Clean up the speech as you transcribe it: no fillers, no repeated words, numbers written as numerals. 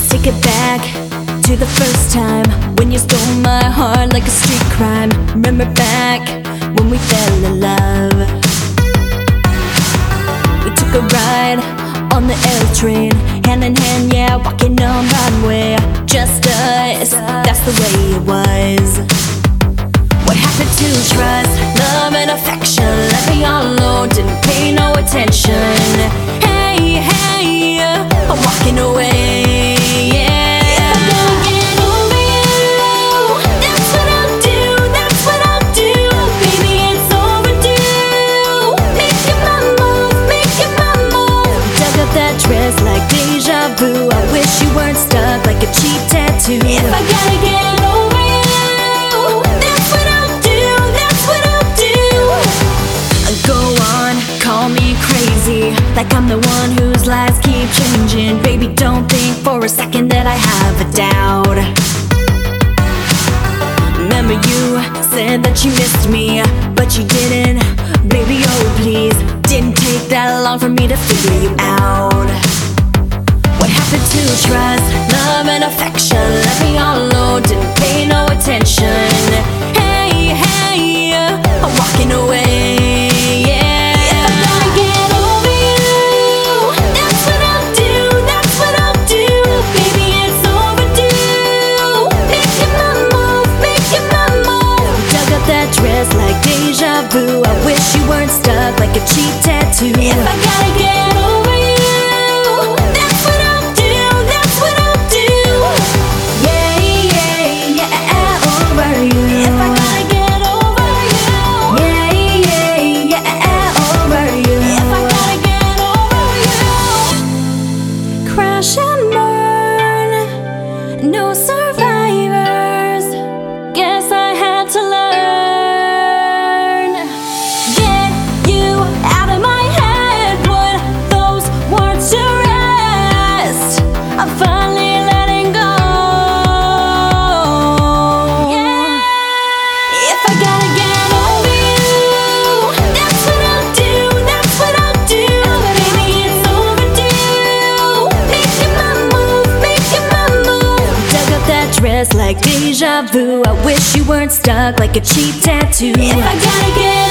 take it back to the first time when you stole my heart like a street crime. Remember back when we fell in love. We took a ride on the L train, hand in hand, yeah, walking on Broadway. Just us, that's the way it was. What happened to trust, love and affection? Left me all alone, didn't pay no attention. Hey, hey, I'm walking away, yeah. If I don't get over you, that's what I'll do, that's what I'll do. Baby, it's overdue. Making my move, making my move. Dug up that dress like deja vu. I wish you weren't stuck like a cheap tattoo. If I gotta get over you, that's what I'll do, that's what I'll do. Go on, call me crazy, like I'm the one whose lies keep changing. Baby, don't think for a second that I have a doubt. Remember you said that you missed me, but you didn't. Baby, oh please, didn't take that long for me to figure you out. What happened to trust, love and affection? Left me all alone, didn't pay no attention. Hey, hey, I'm walking away, yeah. If I gotta get over you, that's what I'll do, that's what I'll do. Baby, it's overdue. Making my move, making my move. Dug up that dress like deja vu. I wish you weren't stuck like a cheap tattoo. If I gotta get over you, that's what I'll do, that's what I'll do. Yeah, yeah, yeah, over you. If I gotta get over you, yeah, yeah, yeah, over you. If I gotta get over you. Crash and burn, no survivors. Guess I had to learn. Get you out of my head, put those words to rest. I'm finally letting go. Yeah. If I gotta get over you, that's what I'll do, that's what I'll do. Baby, it's overdue. Making my move, making my move. Dug up that dress like deja vu. I wish you weren't stuck like a cheap tattoo. If I gotta get